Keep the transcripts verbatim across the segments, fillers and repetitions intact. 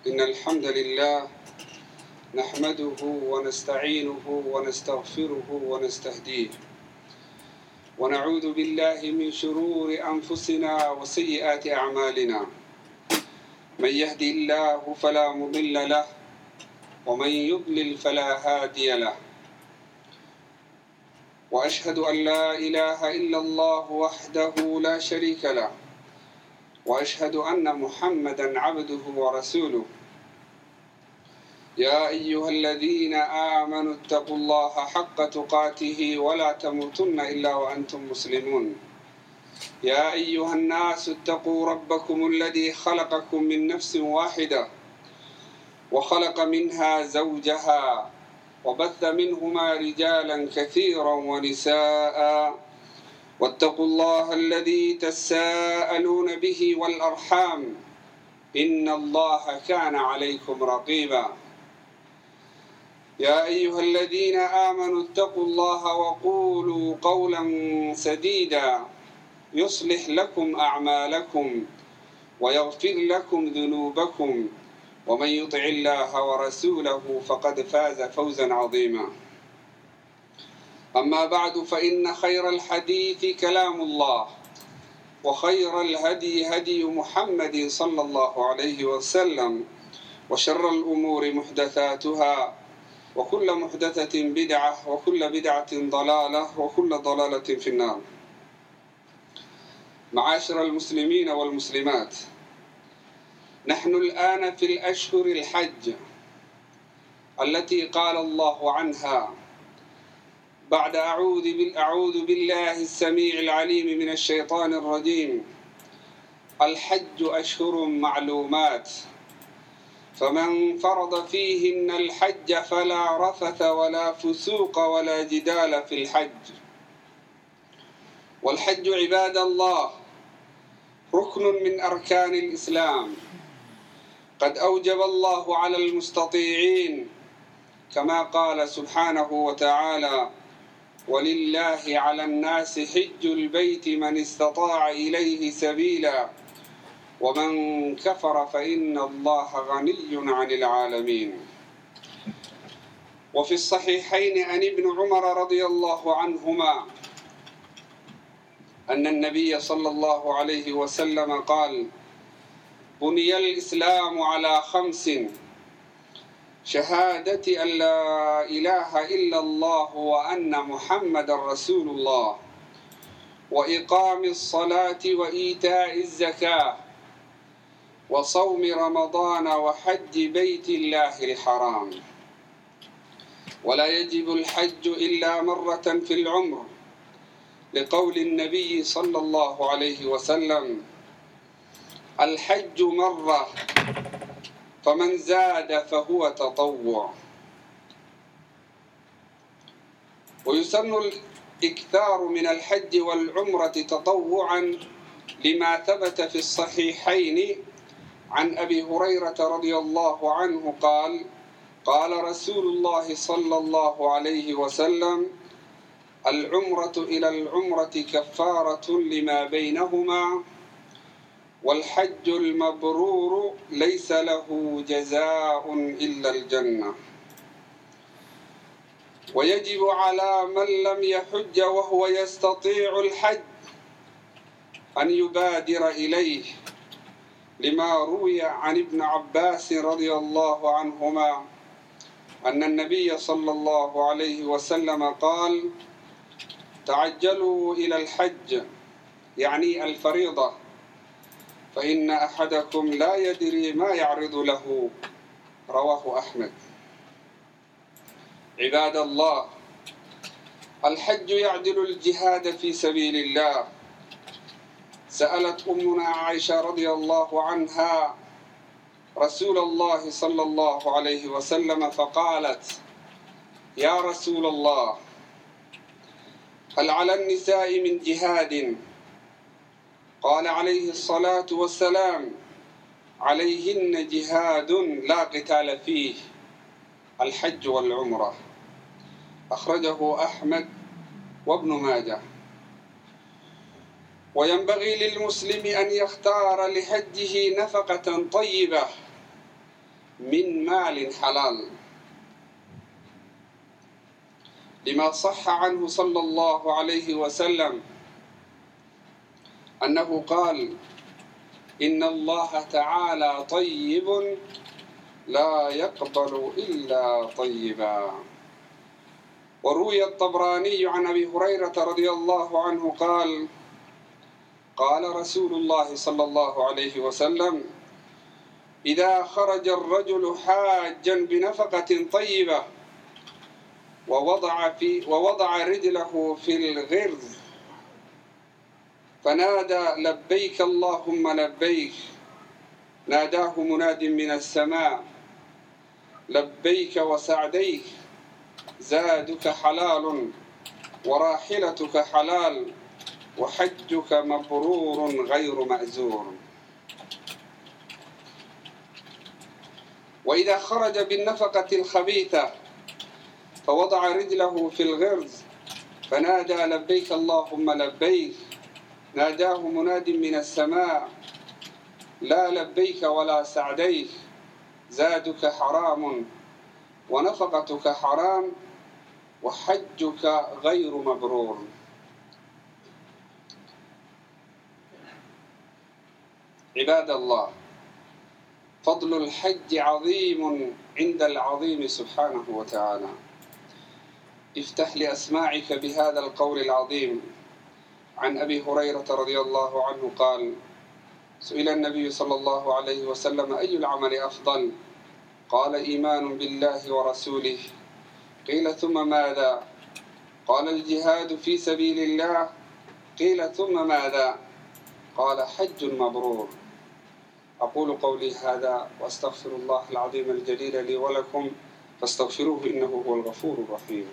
إن الحمد لله نحمده ونستعينه ونستغفره ونستهديه ونعوذ بالله من شرور أنفسنا وسيئات أعمالنا. من يهدي الله فلا مضل له ومن يضلل فلا هادي له. وأشهد أن لا إله إلا الله وحده لا شريك له وأشهد أن محمدا عبده ورسوله. يا أيها الذين آمنوا اتقوا الله حق تقاته ولا تموتن إلا وأنتم مسلمون. يا أيها الناس اتقوا ربكم الذي خلقكم من نفس واحدة وخلق منها زوجها وبث منهما رجالا كثيرا ونساء واتقوا الله الذي تساءلون به والأرحام إن الله كان عليكم رقيبا. يا أيها الذين آمنوا اتقوا الله وقولوا قولا سديدا يصلح لكم أعمالكم ويغفر لكم ذنوبكم ومن يطع الله ورسوله فقد فاز فوزا عظيما. أما بعد فإن خير الحديث كلام الله وخير الهدي هدي محمد صلى الله عليه وسلم وشر الأمور محدثاتها وكل محدثة بدعة وكل بدعة ضلالة وكل ضلالة في النار. معاشر المسلمين والمسلمات، نحن الآن في الأشهر الحج التي قال الله عنها بعد أعوذ أعوذ بالله السميع العليم من الشيطان الرجيم: الحج أشهر معلومات فمن فرض فيهن الحج فلا رفث ولا فسوق ولا جدال في الحج. والحج عباد الله ركن من أركان الإسلام قد أوجب الله على المستطيعين كما قال سبحانه وتعالى: ولله على الناس حج البيت من استطاع إليه سبيلا ومن كفر فإن الله غني عن العالمين. وفي الصحيحين عن ابن عمر رضي الله عنهما أن النبي صلى الله عليه وسلم قال: بني الإسلام على خمس: شهادة أن لا إله إلا الله وأن محمد رسول الله، وإقام الصلاة وإيتاء الزكاة، وصوم رمضان وحج بيت الله الحرام. ولا يجب الحج إلا مرة في العمر، لقول النبي صلى الله عليه وسلم: الحج مرة فمن زاد فهو تطوع. ويسن الإكثار من الحج والعمرة تطوعا لما ثبت في الصحيحين عن أبي هريرة رضي الله عنه قال: قال رسول الله صلى الله عليه وسلم: العمرة إلى العمرة كفارة لما بينهما، والحج المبرور ليس له جزاء إلا الجنة. ويجب على من لم يحج وهو يستطيع الحج أن يبادر إليه، لما روي عن ابن عباس رضي الله عنهما أن النبي صلى الله عليه وسلم قال: تعجلوا إلى الحج، يعني الفريضة، فإن أحدكم لا يدري ما يعرض له. رواه أحمد. عباد الله، الحج يعدل الجهاد في سبيل الله. سألت أمنا عائشة رضي الله عنها رسول الله صلى الله عليه وسلم فقالت: يا رسول الله، هل على النساء من جهاد؟ قال عليه الصلاة والسلام: عليهن جهاد لا قتال فيه، الحج والعمرة. أخرجه أحمد وابن ماجه. وينبغي للمسلم أن يختار لحجه نفقة طيبة من مال حلال، لما صح عنه صلى الله عليه وسلم أنه قال: إن الله تعالى طيب لا يقبل إلا طيبا. وروي الطبراني عن أبي هريرة رضي الله عنه قال: قال رسول الله صلى الله عليه وسلم: إذا خرج الرجل حاجا بنفقة طيبة ووضع, في ووضع رجله في الغرز فنادى لبيك اللهم لبيك، ناداه مناد من السماء: لبيك وسعديك، زادك حلال وراحلتك حلال وحجك مبرور غير مأزور. وإذا خرج بالنفقة الخبيثة فوضع رجله في الغرز فنادى لبيك اللهم لبيك، ناداه مناد من السماء: لا لبيك ولا سعديك، زادك حرام ونفقتك حرام وحجك غير مبرور. عباد الله، فضل الحج عظيم عند العظيم سبحانه وتعالى. افتح لأسماعك بهذا القول العظيم. عن أبي هريرة رضي الله عنه قال: سئل النبي صلى الله عليه وسلم: أي العمل أفضل؟ قال: إيمان بالله ورسوله. قيل: ثم ماذا؟ قال: الجهاد في سبيل الله. قيل: ثم ماذا؟ قال: حج مبرور. أقول قولي هذا وأستغفر الله العظيم الجليل لي ولكم فاستغفروه إنه هو الغفور الرحيم.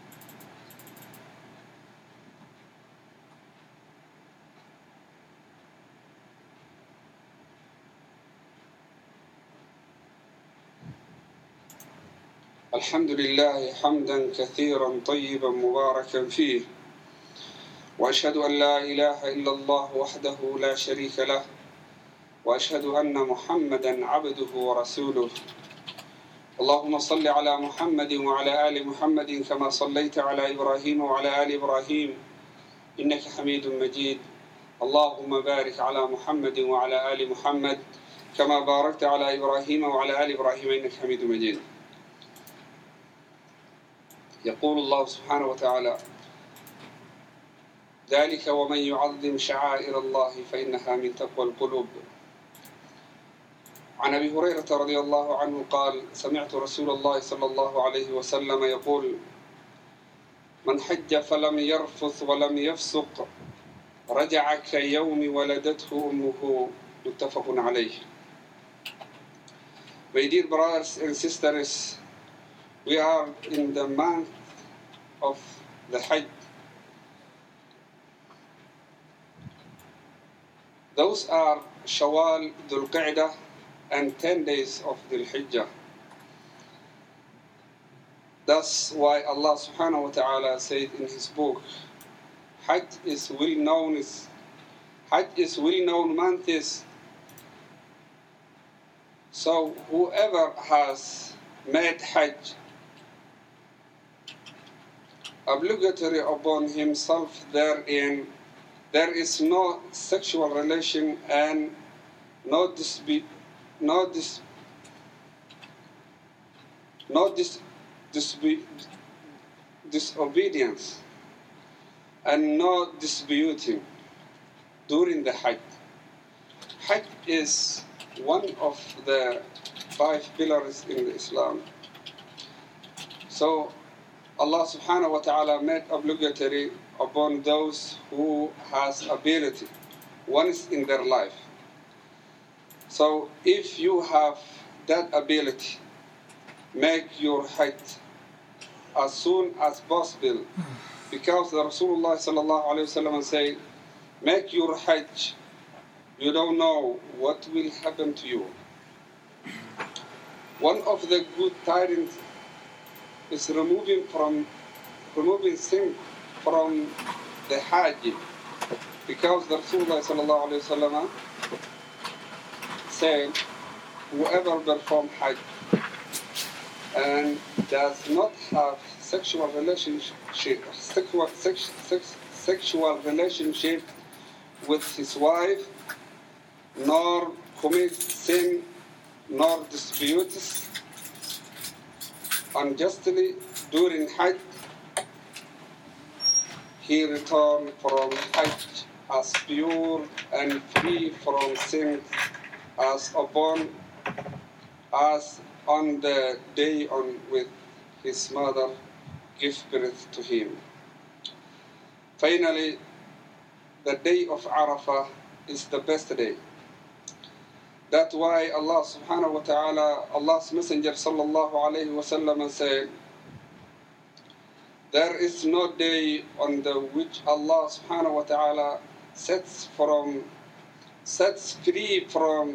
الحمد لله حمدا كثيرا طيبا مباركا فيه، وأشهد أن لا إله إلا الله وحده لا شريك له، وأشهد أن محمدا عبده ورسوله. اللهم صل على محمد وعلى آل محمد كما صليت على إبراهيم وعلى آل إبراهيم إنك حميد مجيد. اللهم بارك على محمد وعلى آل محمد كما باركت على إبراهيم وعلى آل إبراهيم إنك حميد مجيد. يقول الله سبحانه وتعالى: ذلك ومن يعظم شعائر الله فإنها من تقوى القلوب. عن أبي هريرة رضي الله عنه قال: سمعت رسول الله صلى الله عليه وسلم يقول: من حج فلم يرفث ولم يفسق رجع كيوم ولدته أمه. متفق عليه. My dear brothers and sisters, we are in the month of the Hajj. Those are Shawwal, Dhul Qa'dah, and ten days of Dhul Hijjah. That's why Allah subhanahu wa ta'ala said in His book, Hajj is well known is Hajj is well known month is. So whoever has made Hajj obligatory upon himself therein, there is no sexual relation and no disbe- no dis- no dis- disbe- disobedience and no disputing during the Hajj. Hajj is one of the five pillars in Islam. So Allah subhanahu wa ta'ala made obligatory upon those who has ability once in their life. So if you have that ability, make your Hajj as soon as possible, because the Rasulullah sallallahu alayhi wa sallam said, make your Hajj, you don't know what will happen to you. One of the good tidings is removing from removing sin from the Hajj, because the Rasulullah sallallahu alayhi wa sallam said, whoever perform Hajj and does not have sexual relationship, sexual, sex, sex, sexual relationship with his wife, nor commit sin, nor disputes unjustly during Hajj, he returned from Hajj as pure and free from sin as upon as on the day on which his mother gave birth to him. Finally, the day of Arafah is the best day. That's why Allah subhanahu wa ta'ala, Allah's Messenger sallallahu alayhi wa sallam said, there is no day on the which Allah subhanahu wa ta'ala sets from, sets free from,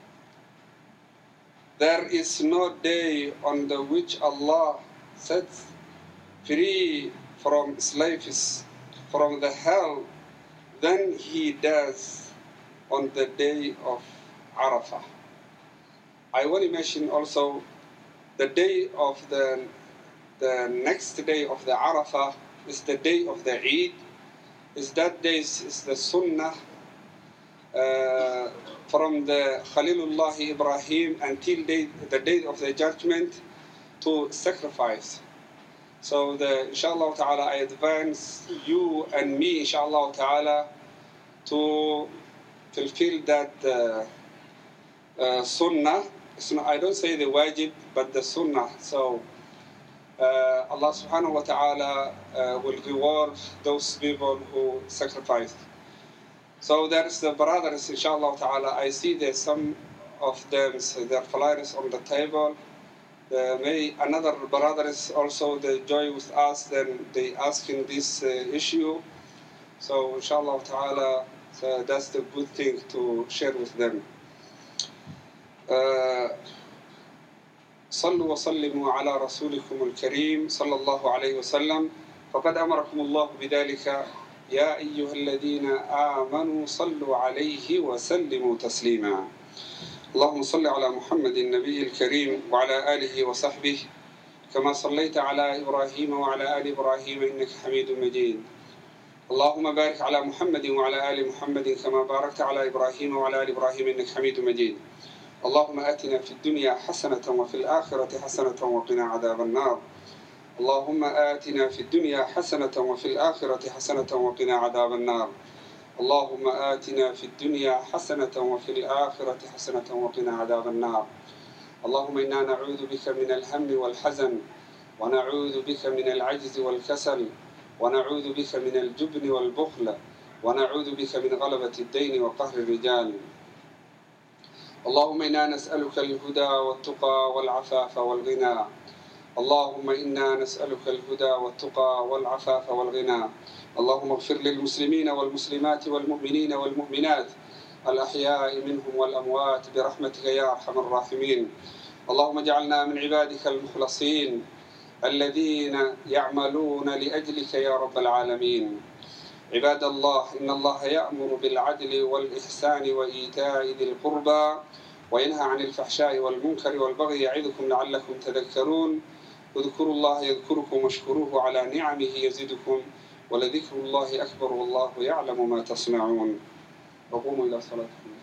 there is no day on the which Allah sets free from slaves from the hell than He does on the day of Arafah. I want to mention also the day of the the next day of the Arafah is the day of the Eid. Is that day is the Sunnah uh, from the Khalilullah Ibrahim until day, the day of the judgment to sacrifice. So the inshallah ta'ala I advance you and me inshallah ta'ala to fulfill that uh, uh, sunnah. Not, I don't say the wajib, but the sunnah. So uh, Allah subhanahu wa ta'ala uh, will reward those people who sacrifice. So there's the brothers inshallah ta'ala. I see there's some of them, so their flyers on the table. Uh, may another brothers also they join with us, then they asking this uh, issue. So inshallah ta'ala, so that's the good thing to share with them. صلوا وسلموا على رسولكم الكريم صلى الله عليه وسلم فقد أمركم الله بذلك يا أيها الذين آمنوا صلوا عليه وسلموا تسليما. اللهم صل على محمد النبي الكريم وعلى آله وصحبه كما صليت على إبراهيم وعلى آل إبراهيم إنك حميد مجيد. اللهم بارك على محمد وعلى آل محمد كما باركت على إبراهيم وعلى آل إبراهيم إنك حميد مجيد. اللهم آتنا في الدنيا حسنة وفي الآخرة حسنة وقنا عذاب النار. اللهم آتنا في الدنيا حسنة وفي الآخرة حسنة وقنا عذاب النار. اللهم آتنا في الدنيا حسنة وفي الآخرة حسنة وقنا عذاب النار. اللهم إنا نعوذ بك من الهم والحزن ونعوذ بك من العجز والكسل ونعوذ بك من الجبن والبخل ونعوذ بك من غلبة الدين وقهر الرجال. اللهم إنا نسألك الهدى والتقى والعفاف والغنى. اللهم إنا نسألك الهدى والتقى والعفاف والغنى. اللهم اغفر للمسلمين والمسلمات والمؤمنين والمؤمنات الأحياء منهم والأموات برحمتك يا أرحم الراحمين. اللهم اجعلنا من عبادك المخلصين الذين يعملون لأجلك يا رب العالمين. عباد الله، إن الله يأمر بالعدل والإحسان وإيتاء ذي القربى وينهى عن الفحشاء والمنكر والبغي يعظكم لعلكم تذكرون. اذكروا الله يذكركم واشكروه على نعمه يزدكم ولذكر الله أكبر والله يعلم ما تصنعون. وقوموا إلى صلاتكم.